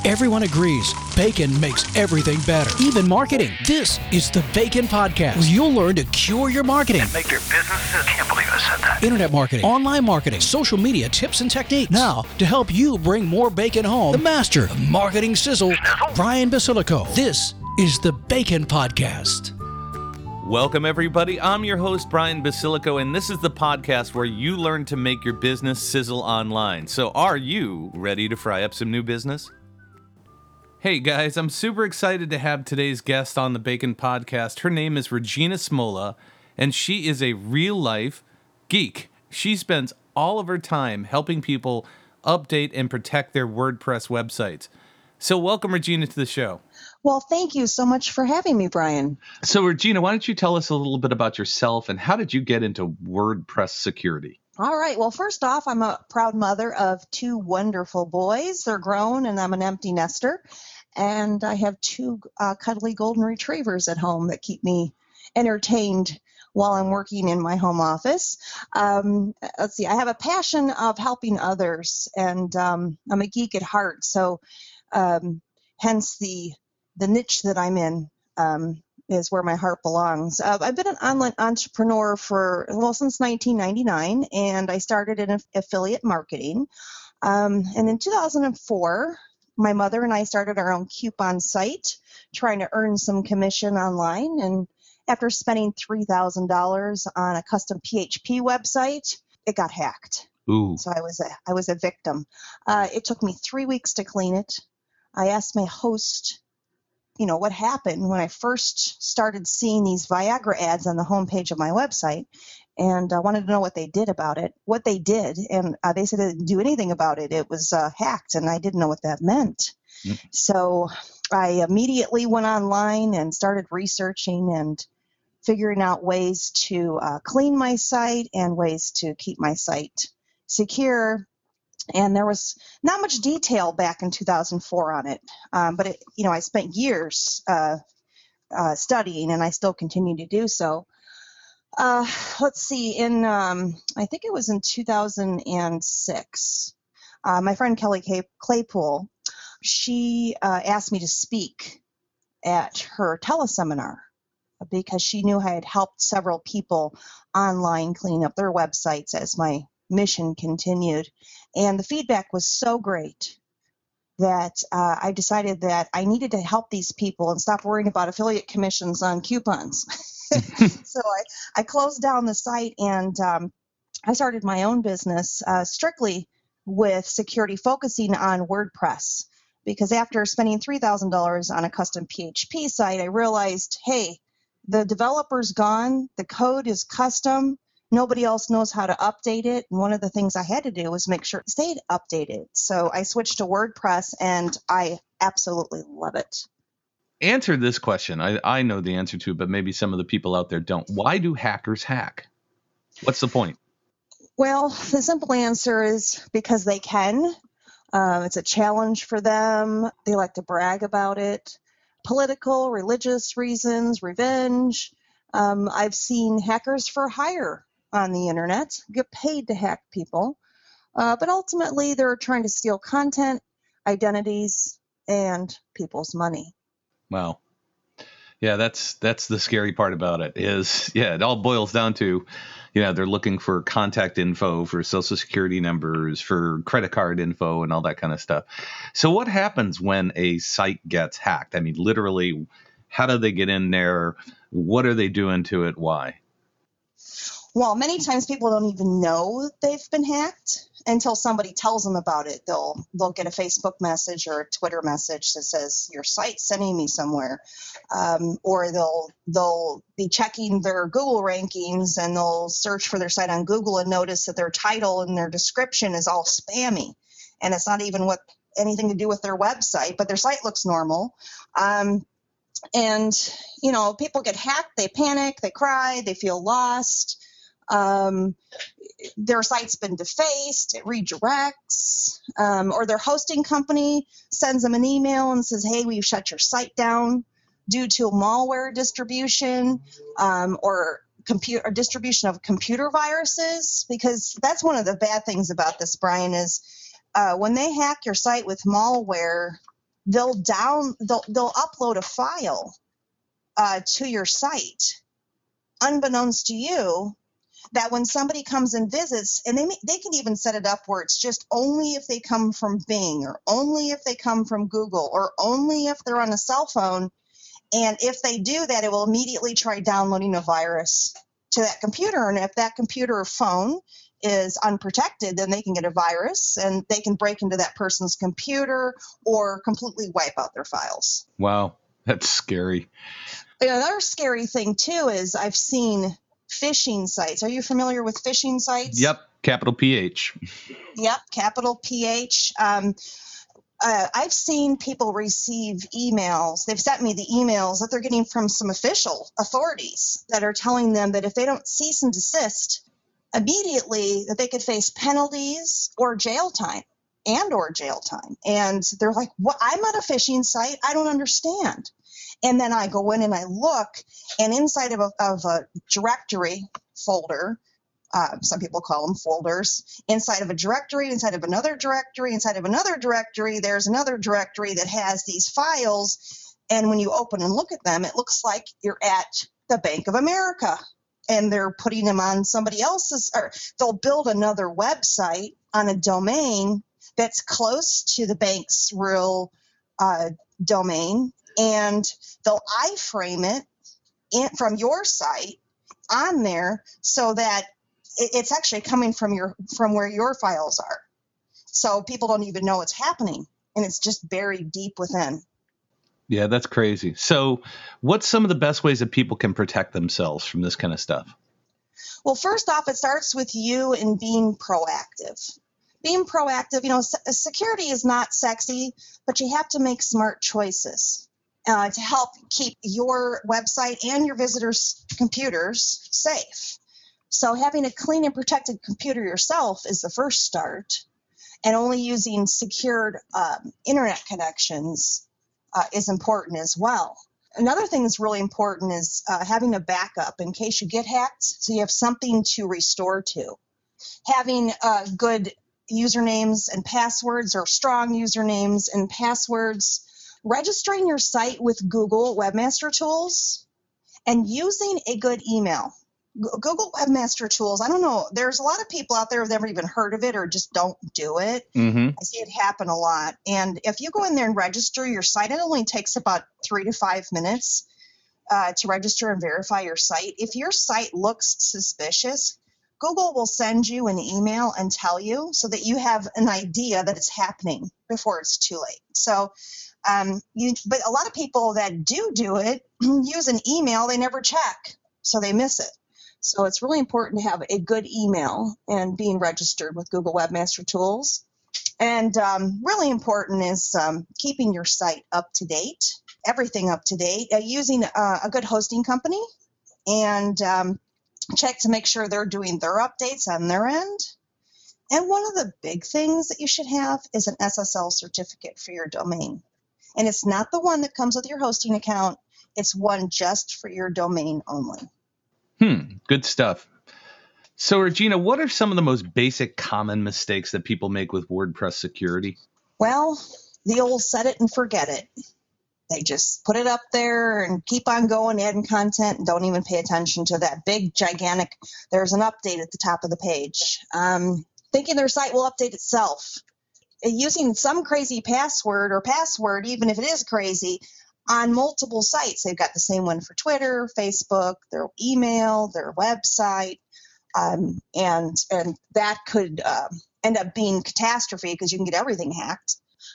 Everyone agrees bacon makes everything better, even marketing. This is the Bacon Podcast, where you'll learn to cure your marketing. And make your business. I can't believe I said that. Internet marketing, online marketing, social media tips and techniques. Now, to help you bring more bacon home, the master of marketing sizzle, Brian Basilico. This is the Bacon Podcast. Welcome, everybody. I'm your host, Brian Basilico, and this is the podcast where you learn to make your business sizzle online. So are you ready to fry up some new business? Hey guys, I'm super excited to have today's guest on the Bacon Podcast. Her name is Regina Smola, and she is a real-life geek. She spends all of her time helping people update and protect their WordPress websites. So welcome, Regina, to the show. Well, thank you so much for having me, Brian. So, Regina, why don't you tell us a little bit about yourself and how did you get into WordPress security? All right. Well, first off, I'm a proud mother of two wonderful boys. They're grown, and I'm an empty nester. And I have two cuddly golden retrievers at home that keep me entertained while I'm working in my home office. Let's see. I have a passion of helping others, and I'm a geek at heart. So, hence the niche that I'm in is where my heart belongs. I've been an online entrepreneur since 1999, and I started in affiliate marketing. And in 2004, my mother and I started our own coupon site, trying to earn some commission online. And after spending $3,000 on a custom PHP website, it got hacked. Ooh. So I was a victim. It took me 3 weeks to clean it. I asked my host, what happened when I first started seeing these Viagra ads on the homepage of my website, and I wanted to know what they did about it, what they did. And they said they didn't do anything about it. It was hacked, and I didn't know what that meant. Mm-hmm. So I immediately went online and started researching and figuring out ways to clean my site and ways to keep my site secure. And there was not much detail back in 2004 on it, but I spent years studying, and I still continue to do so. Let's see, I think it was in 2006, my friend Kelly Claypool, she asked me to speak at her teleseminar because she knew I had helped several people online clean up their websites as my mission continued. And the feedback was so great that I decided that I needed to help these people and stop worrying about affiliate commissions on coupons. So I closed down the site, and I started my own business strictly with security, focusing on WordPress. Because after spending $3,000 on a custom PHP site, I realized, hey, the developer's gone, the code is custom, nobody else knows how to update it. And one of the things I had to do was make sure it stayed updated. So I switched to WordPress, and I absolutely love it. Answer this question. I know the answer to it, but maybe some of the people out there don't. Why do hackers hack? What's the point? Well, the simple answer is because they can. It's a challenge for them. They like to brag about it. Political, religious reasons, revenge. I've seen hackers for hire on the internet get paid to hack people, but ultimately they're trying to steal content, identities, and people's money. Wow. Yeah, that's the scary part about it is, it all boils down to, they're looking for contact info, for social security numbers, for credit card info, and all that kind of stuff. So what happens when a site gets hacked? I mean, literally, how do they get in there? What are they doing to it? Why? Well, many times people don't even know they've been hacked until somebody tells them about it. They'll get a Facebook message or a Twitter message that says your site's sending me somewhere, or they'll be checking their Google rankings, and they'll search for their site on Google and notice that their title and their description is all spammy, and it's not even anything to do with their website, but their site looks normal. And people get hacked, they panic, they cry, they feel lost. Their site's been defaced, it redirects, or their hosting company sends them an email and says, hey, we've shut your site down due to malware distribution, or distribution of computer viruses, because that's one of the bad things about this, Brian, is when they hack your site with malware, they'll upload a file to your site, unbeknownst to you, that when somebody comes and visits, and they can even set it up where it's just only if they come from Bing, or only if they come from Google, or only if they're on a cell phone. And if they do that, it will immediately try downloading a virus to that computer. And if that computer or phone is unprotected, then they can get a virus and they can break into that person's computer or completely wipe out their files. Wow, that's scary. Another scary thing, too, is I've seen phishing sites. Are you familiar with phishing sites? Yep, capital PH. Yep, capital PH. I've seen people receive emails. They've sent me the emails that they're getting from some official authorities that are telling them that if they don't cease and desist immediately, that they could face penalties or jail time. And they're like, "What? I'm at a phishing site. I don't understand." And then I go in and I look, and inside of a directory folder, some people call them folders, inside of a directory, inside of another directory, inside of another directory, there's another directory that has these files. And when you open and look at them, it looks like you're at the Bank of America, and they're putting them on somebody else's, or they'll build another website on a domain that's close to the bank's real domain, and they'll iframe it from your site on there so that it's actually coming from where your files are. So people don't even know it's happening, and it's just buried deep within. Yeah, that's crazy. So what's some of the best ways that people can protect themselves from this kind of stuff? Well, first off, it starts with you and being proactive. Being proactive, security is not sexy, but you have to make smart choices to help keep your website and your visitors' computers safe. So having a clean and protected computer yourself is the first start, and only using secured internet connections is important as well. Another thing that's really important is having a backup in case you get hacked, so you have something to restore to. Having good usernames and passwords, or strong usernames and passwords, registering your site with Google Webmaster Tools, and using a good email. Google Webmaster Tools, I don't know, there's a lot of people out there who've never even heard of it or just don't do it. Mm-hmm. I see it happen a lot. And if you go in there and register your site, it only takes about 3 to 5 minutes to register and verify your site. If your site looks suspicious, Google will send you an email and tell you, so that you have an idea that it's happening before it's too late. So, but a lot of people that do it use an email they never check, so they miss it. So it's really important to have a good email and being registered with Google Webmaster Tools. And really important is keeping your site up to date, everything up to date, using a good hosting company, and check to make sure they're doing their updates on their end. And one of the big things that you should have is an SSL certificate for your domain. And it's not the one that comes with your hosting account. It's one just for your domain only. Good stuff. So, Regina, what are some of the most basic common mistakes that people make with WordPress security? Well, the old set it and forget it. They just put it up there and keep on going, adding content, and don't even pay attention to that big, gigantic, there's an update at the top of the page. Thinking their site will update itself. Using some crazy password, even if it is crazy, on multiple sites. They've got the same one for Twitter, Facebook, their email, their website, and that could end up being catastrophe because you can get everything hacked.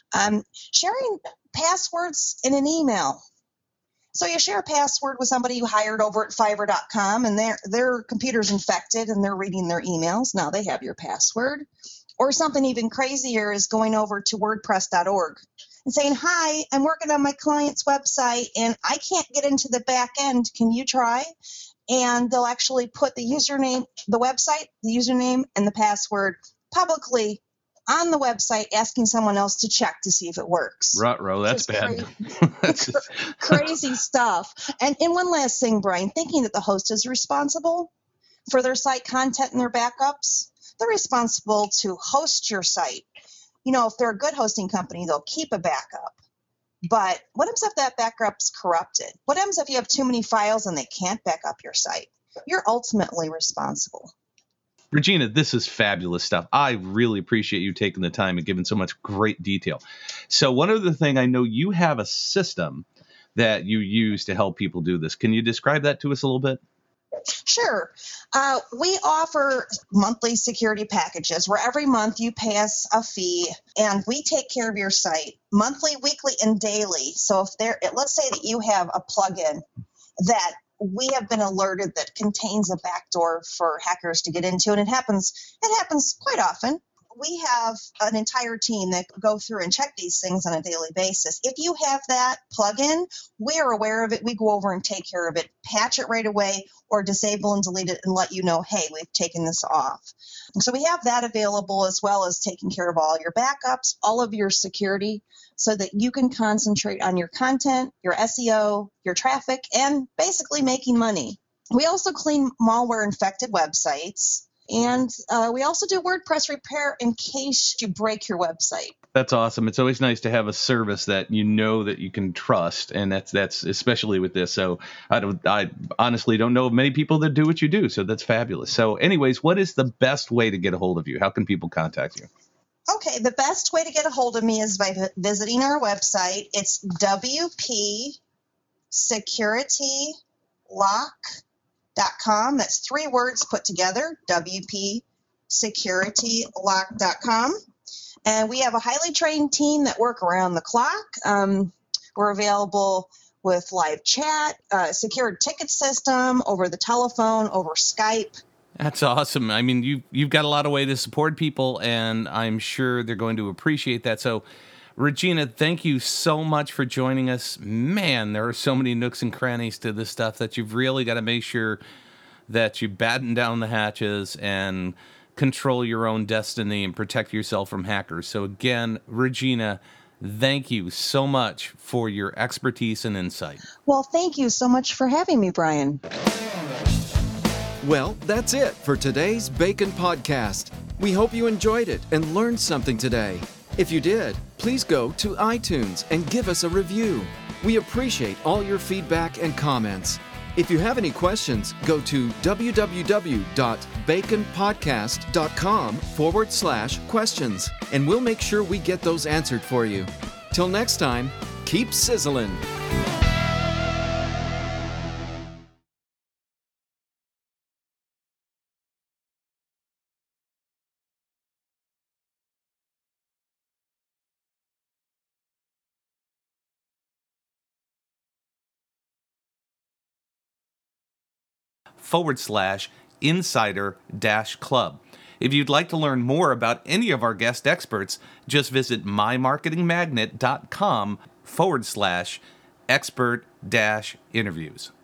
Sharing passwords in an email. So you share a password with somebody you hired over at Fiverr.com, and their computer's infected and they're reading their emails. Now they have your password. Or something even crazier is going over to WordPress.org and saying, "Hi, I'm working on my client's website and I can't get into the back end. Can you try?" And they'll actually put the username, the website, the username, and the password publicly on the website, asking someone else to check to see if it works. Ruh-roh, that's bad. Crazy stuff. And one last thing, Brian, thinking that the host is responsible for their site content and their backups. They're responsible to host your site. If they're a good hosting company, they'll keep a backup. But what happens if that backup's corrupted? What happens if you have too many files and they can't back up your site? You're ultimately responsible. Regina, this is fabulous stuff. I really appreciate you taking the time and giving so much great detail. So one other thing, I know you have a system that you use to help people do this. Can you describe that to us a little bit? Sure. We offer monthly security packages where every month you pay us a fee and we take care of your site monthly, weekly, and daily. So let's say that you have a plugin that we have been alerted that contains a backdoor for hackers to get into, and it happens quite often. We have an entire team that go through and check these things on a daily basis. If you have that plugin, we are aware of it. We go over and take care of it, patch it right away, or disable and delete it and let you know, hey, we've taken this off. And so we have that available, as well as taking care of all your backups, all of your security, so that you can concentrate on your content, your SEO, your traffic, and basically making money. We also clean malware-infected websites. And we also do WordPress repair in case you break your website. That's awesome. It's always nice to have a service that you know that you can trust, and that's especially with this. So I honestly don't know of many people that do what you do, so that's fabulous. So anyways, what is the best way to get a hold of you? How can people contact you? Okay, the best way to get a hold of me is by visiting our website. It's WPSecurityLock.com. That's 3 words put together, WPSecurityLock.com. And we have a highly trained team that work around the clock. We're available with live chat, secured ticket system, over the telephone, over Skype. That's awesome. I mean, you've got a lot of way to support people, and I'm sure they're going to appreciate that. So, Regina, thank you so much for joining us. Man, there are so many nooks and crannies to this stuff that you've really got to make sure that you batten down the hatches and control your own destiny and protect yourself from hackers. So again, Regina, thank you so much for your expertise and insight. Well, thank you so much for having me, Brian. Well, that's it for today's Bacon Podcast. We hope you enjoyed it and learned something today. If you did, please go to iTunes and give us a review. We appreciate all your feedback and comments. If you have any questions, go to www.baconpodcast.com/questions, and we'll make sure we get those answered for you. Till next time, keep sizzling. /insider-club. If you'd like to learn more about any of our guest experts, just visit mymarketingmagnet.com /expert-interviews.